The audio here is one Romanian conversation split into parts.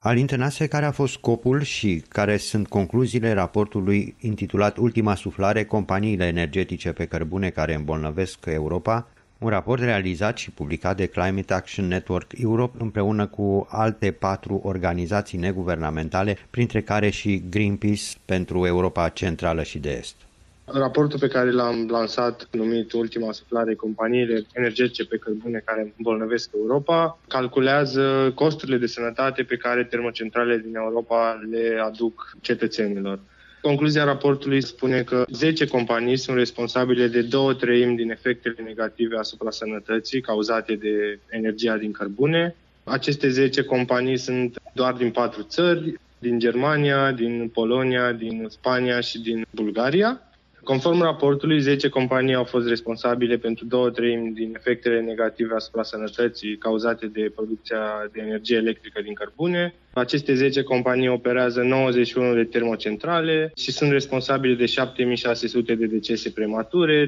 Alin Tănase, care a fost scopul și care sunt concluziile raportului intitulat Ultima suflare, companiile energetice pe cărbune care îmbolnăvesc Europa, un raport realizat și publicat de Climate Action Network Europe împreună cu alte 4 organizații neguvernamentale, printre care și Greenpeace pentru Europa Centrală și de Est. Raportul pe care l-am lansat, numit Ultima suflare, companiile energetice pe cărbune care îmbolnăvesc Europa, calculează costurile de sănătate pe care termocentralele din Europa le aduc cetățenilor. Concluzia raportului spune că 10 companii sunt responsabile de 2/3 din efectele negative asupra sănătății cauzate de energia din cărbune. Aceste 10 companii sunt doar din 4 țări, din Germania, din Polonia, din Spania și din Bulgaria. Conform raportului, 10 companii au fost responsabile pentru 2/3 din efectele negative asupra sănătății cauzate de producția de energie electrică din cărbune. Aceste 10 companii operează 91 de termocentrale și sunt responsabile de 7600 de decese premature,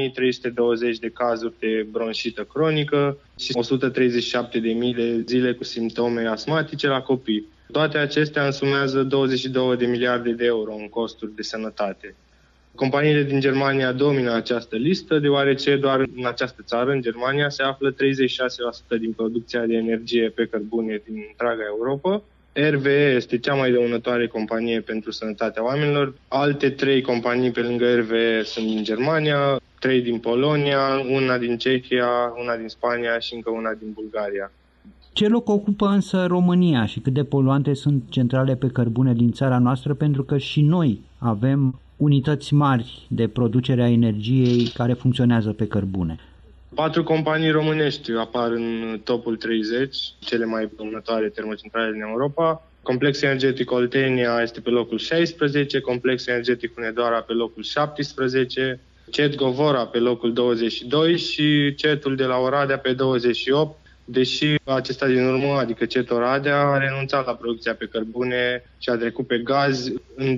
3320 de cazuri de bronșită cronică și 137.000 de zile cu simptome astmatice la copii. Toate acestea însumează 22 de miliarde de euro în costuri de sănătate. Companiile din Germania domină această listă, deoarece doar în această țară, în Germania, se află 36% din producția de energie pe cărbune din întreaga Europa. RWE este cea mai dăunătoare companie pentru sănătatea oamenilor. Alte 3 companii pe lângă RWE sunt din Germania, 3 din Polonia, una din Cehia, una din Spania și încă una din Bulgaria. Ce loc ocupă însă România și cât de poluante sunt centrale pe cărbune din țara noastră, pentru că și noi avem unități mari de producere a energiei care funcționează pe cărbune? 4 companii românești apar în topul 30, cele mai poluante termocentrale din Europa. Complexul energetic Oltenia este pe locul 16, Complexul energetic Hunedoara pe locul 17, CET Govora pe locul 22 și CET-ul de la Oradea pe 28. Deși acesta din urmă, adică CET Oradea, a renunțat la producția pe cărbune și a trecut pe gaz în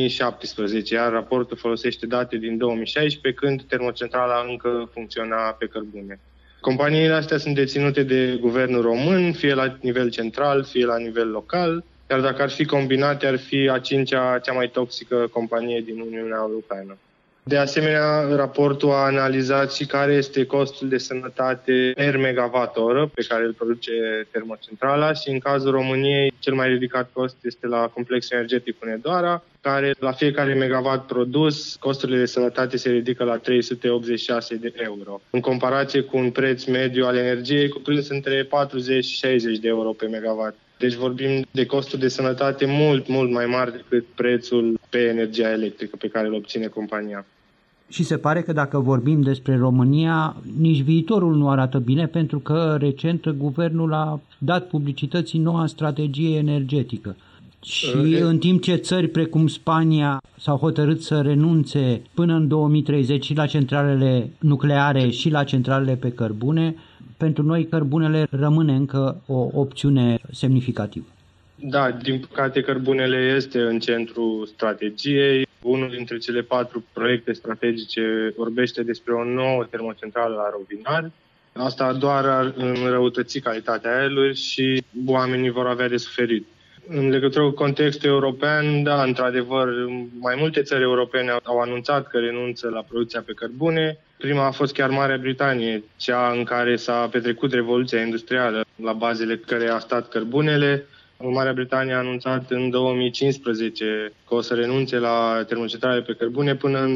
2017, iar raportul folosește date din 2016, când termocentrala încă funcționa pe cărbune. Companiile astea sunt deținute de guvernul român, fie la nivel central, fie la nivel local, iar dacă ar fi combinate, ar fi a 5-a cea mai toxică companie din Uniunea Europeană. De asemenea, raportul a analizat și care este costul de sănătate per megawatt-oră pe care îl produce termocentrala și în cazul României cel mai ridicat cost este la Complexul energetic Hunedoara, care la fiecare megawatt produs, costurile de sănătate se ridică la 386 de euro. În comparație cu un preț mediu al energiei cuprins între 40 și 60 de euro pe megawatt. Deci vorbim de costuri de sănătate mult mai mari decât prețul pe energia electrică pe care îl obține compania. Și se pare că dacă vorbim despre România, nici viitorul nu arată bine, pentru că recent guvernul a dat publicității noua strategie energetică. Și în timp ce țări precum Spania s-au hotărât să renunțe până în 2030 și la centralele nucleare și la centralele pe cărbune, pentru noi cărbunele rămâne încă o opțiune semnificativă. Da, din păcate cărbunele este în centrul strategiei. Unul dintre cele 4 proiecte strategice vorbește despre o nouă termocentrală la Rovinari. Asta doar ar înrăutăți calitatea aerului și oamenii vor avea de suferit. În legătură cu contextul european, da, într-adevăr, mai multe țări europene au anunțat că renunță la producția pe cărbune. Prima a fost chiar Marea Britanie, cea în care s-a petrecut revoluția industrială, la bazele căreia a stat cărbunele. Marea Britanie a anunțat în 2015 că o să renunțe la termocentrale pe cărbune până în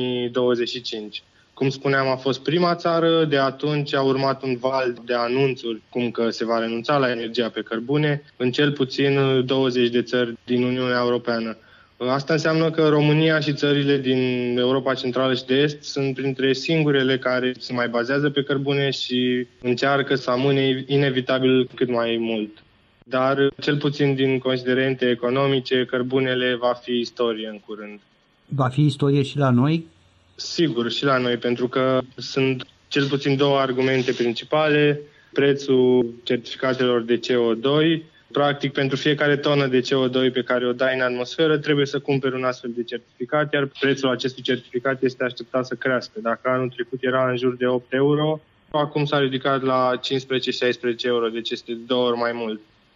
2025. Cum spuneam, a fost prima țară, de atunci a urmat un val de anunțuri cum că se va renunța la energia pe cărbune în cel puțin 20 de țări din Uniunea Europeană. Asta înseamnă că România și țările din Europa Centrală și de Est sunt printre singurele care se mai bazează pe cărbune și încearcă să amâne inevitabil cât mai mult. Dar, cel puțin din considerente economice, cărbunele va fi istorie în curând. Va fi istorie și la noi? Sigur, și la noi, pentru că sunt cel puțin 2 argumente principale. Prețul certificatelor de CO2. Practic, pentru fiecare tonă de CO2 pe care o dai în atmosferă, trebuie să cumperi un astfel de certificat, iar prețul acestui certificat este așteptat să crească. Dacă anul trecut era în jur de 8 euro, acum s-a ridicat la 15-16 euro, deci este de 2 ori mai mult.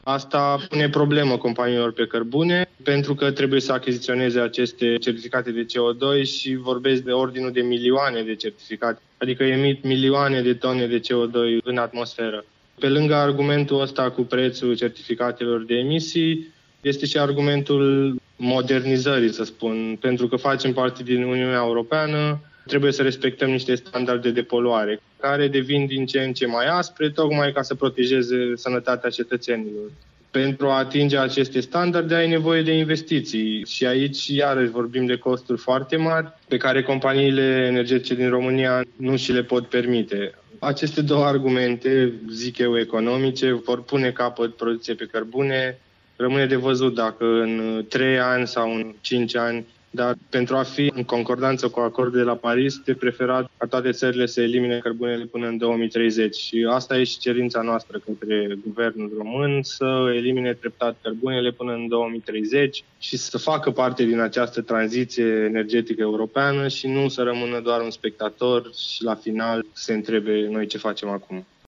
Asta pune problemă companiilor pe cărbune, pentru că trebuie să achiziționeze aceste certificate de CO2 și vorbesc de ordinul de milioane de certificate, adică emit milioane de tone de CO2 în atmosferă. Pe lângă argumentul ăsta cu prețul certificatelor de emisii, este și argumentul modernizării, să spun, pentru că facem parte din Uniunea Europeană, trebuie să respectăm niște standarde de poluare, care devin din ce în ce mai aspre, tocmai ca să protejeze sănătatea cetățenilor. Pentru a atinge aceste standarde ai nevoie de investiții și aici iarăși vorbim de costuri foarte mari pe care companiile energetice din România nu și le pot permite. Aceste două argumente, zic eu, economice, vor pune capăt producției pe cărbune. Rămâne de văzut dacă în 3 ani sau în 5 ani, dar pentru a fi în concordanță cu acordul de la Paris, de preferat ca toate țările să elimine cărbunele până în 2030. Și asta e și cerința noastră către guvernul român, să elimine treptat cărbunele până în 2030 și să facă parte din această tranziție energetică europeană și nu să rămână doar un spectator și la final se întrebe noi ce facem acum.